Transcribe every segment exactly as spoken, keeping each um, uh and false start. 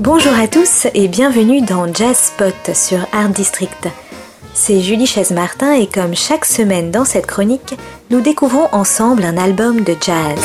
Bonjour à tous et bienvenue dans Jazz Spot sur Art District. C'est Julie Chaise-Martin et comme chaque semaine dans cette chronique, nous découvrons ensemble un album de jazz.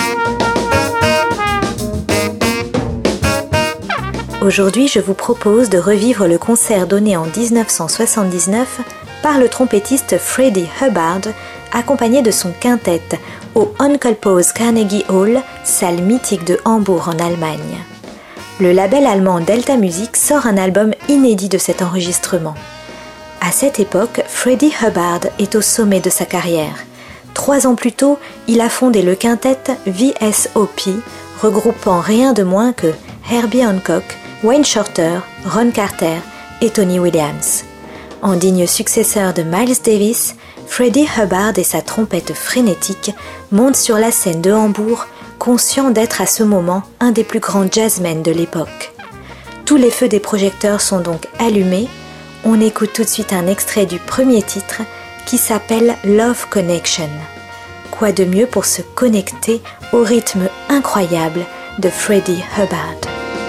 Aujourd'hui, je vous propose de revivre le concert donné en dix-neuf cent soixante-dix-neuf par le trompettiste Freddie Hubbard, accompagné de son quintet au Onkelpose Carnegie Hall, salle mythique de Hambourg en Allemagne. Le label allemand Delta Music sort un album inédit de cet enregistrement. À cette époque, Freddie Hubbard est au sommet de sa carrière. Trois ans plus tôt, il a fondé le quintet V S O P, regroupant rien de moins que Herbie Hancock, Wayne Shorter, Ron Carter et Tony Williams. En digne successeur de Miles Davis, Freddie Hubbard et sa trompette frénétique montent sur la scène de Hambourg, conscient d'être à ce moment un des plus grands jazzmen de l'époque. Tous les feux des projecteurs sont donc allumés. On écoute tout de suite un extrait du premier titre qui s'appelle Love Connection. Quoi de mieux pour se connecter au rythme incroyable de Freddie Hubbard.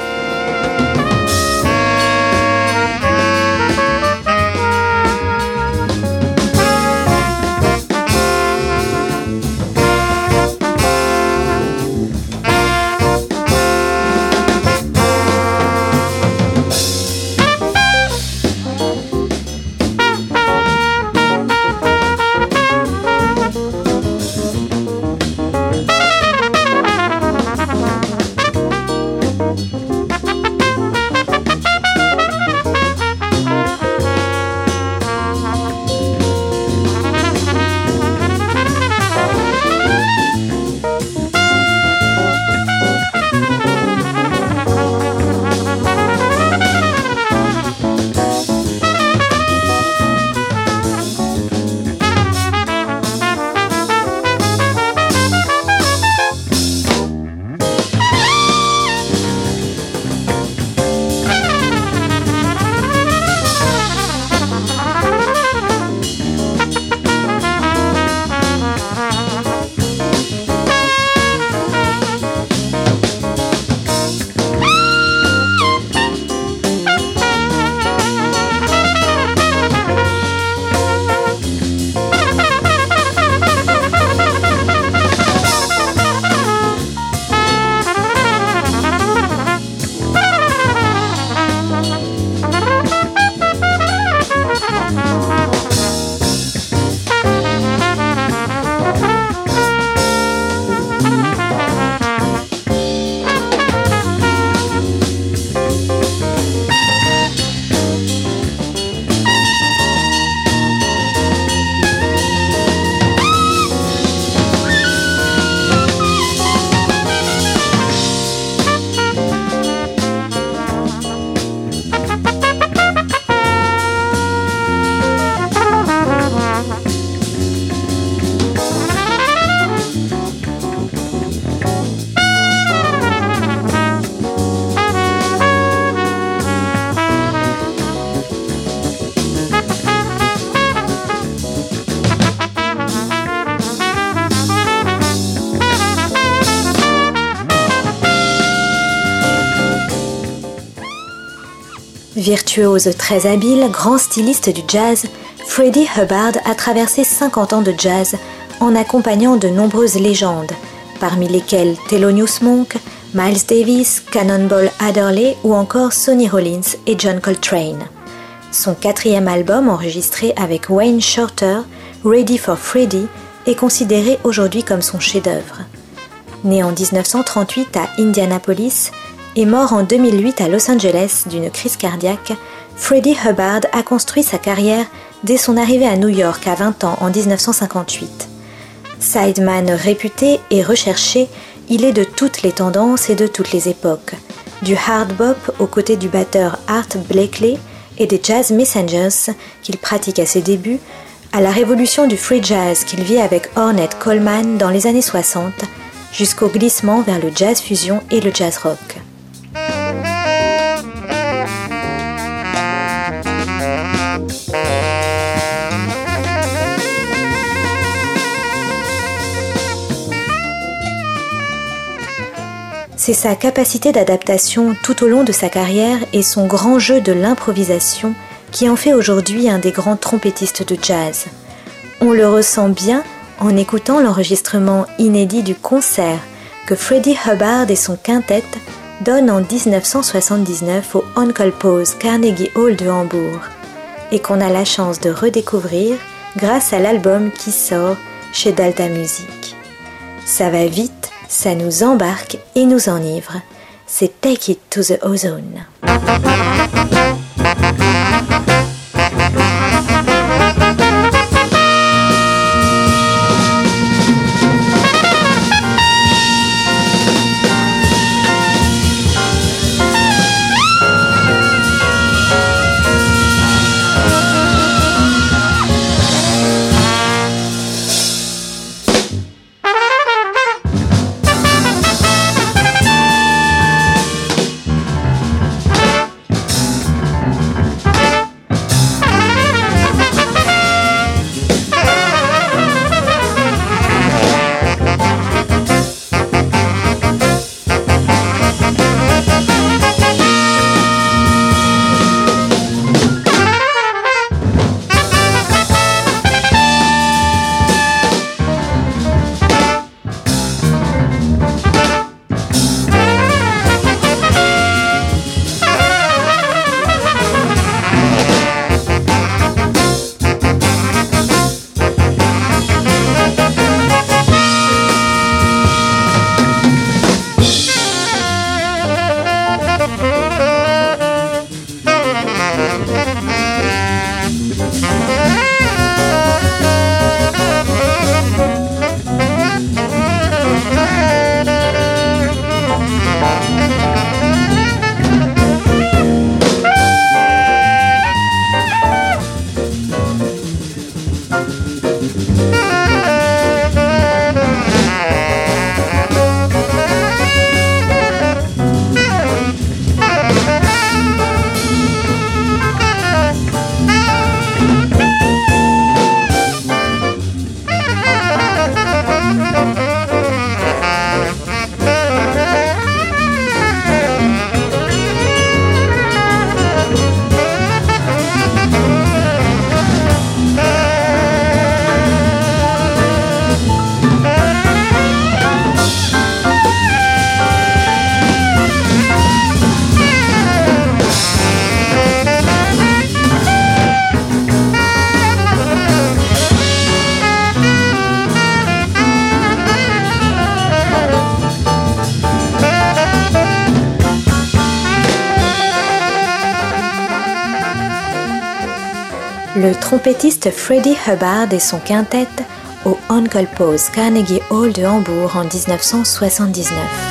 Virtuose très habile, grand styliste du jazz, Freddie Hubbard a traversé cinquante ans de jazz en accompagnant de nombreuses légendes, parmi lesquelles Thelonious Monk, Miles Davis, Cannonball Adderley ou encore Sonny Rollins et John Coltrane. Son quatrième album enregistré avec Wayne Shorter, Ready for Freddie, est considéré aujourd'hui comme son chef-d'œuvre. Né en dix-neuf cent trente-huit à Indianapolis, et mort en deux mille huit à Los Angeles d'une crise cardiaque, Freddie Hubbard a construit sa carrière dès son arrivée à New York à vingt ans en dix-neuf cent cinquante-huit. Sideman réputé et recherché, il est de toutes les tendances et de toutes les époques. Du hard bop aux côtés du batteur Art Blakey et des Jazz Messengers qu'il pratique à ses débuts, à la révolution du free jazz qu'il vit avec Ornette Coleman dans les années soixante, jusqu'au glissement vers le jazz fusion et le jazz rock. C'est sa capacité d'adaptation tout au long de sa carrière et son grand jeu de l'improvisation qui en fait aujourd'hui un des grands trompettistes de jazz. On le ressent bien en écoutant l'enregistrement inédit du concert que Freddie Hubbard et son quintet donnent en dix-neuf cent soixante-dix-neuf au Onkel Pause Carnegie Hall de Hambourg et qu'on a la chance de redécouvrir grâce à l'album qui sort chez Delta Music. Ça va vite, ça nous embarque et nous enivre. C'est Take It to the Ozone. Le trompettiste Freddie Hubbard et son quintet au Onkel Pause Carnegie Hall de Hambourg en dix-neuf cent soixante-dix-neuf.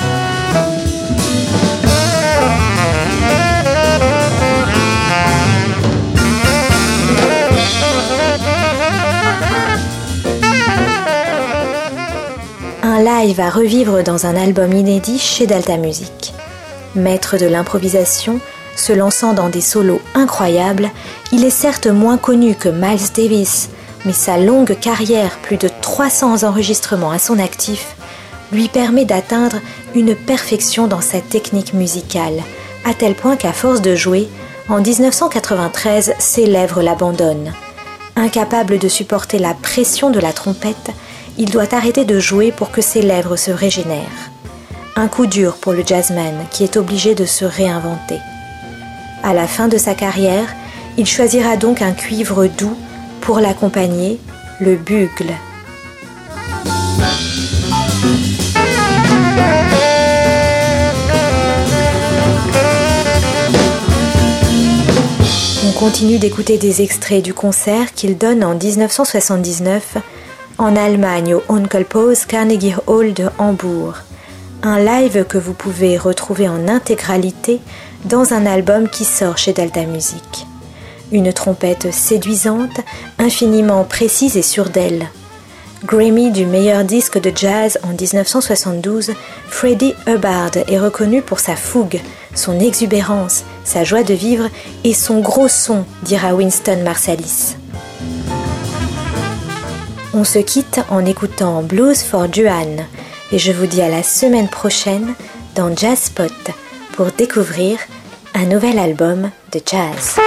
Un live à revivre dans un album inédit chez Delta Music. Maître de l'improvisation, se lançant dans des solos incroyables, il est certes moins connu que Miles Davis, mais sa longue carrière, plus de trois cents enregistrements à son actif, lui permet d'atteindre une perfection dans sa technique musicale, à tel point qu'à force de jouer, en dix-neuf cent quatre-vingt-treize, ses lèvres l'abandonnent. Incapable de supporter la pression de la trompette, il doit arrêter de jouer pour que ses lèvres se régénèrent. Un coup dur pour le jazzman qui est obligé de se réinventer. À la fin de sa carrière, il choisira donc un cuivre doux pour l'accompagner, le bugle. On continue d'écouter des extraits du concert qu'il donne en dix-neuf cent soixante-dix-neuf en Allemagne au Onkel Pause Carnegie Hall de Hambourg. Un live que vous pouvez retrouver en intégralité dans un album qui sort chez Delta Music. Une trompette séduisante, infiniment précise et sûre d'elle. Grammy du meilleur disque de jazz en dix-neuf cent soixante-douze, Freddie Hubbard est reconnu pour sa fougue, son exubérance, sa joie de vivre et son gros son, dira Winston Marsalis. On se quitte en écoutant Blues for Joanne et je vous dis à la semaine prochaine dans Jazz Spot pour découvrir un nouvel album de jazz.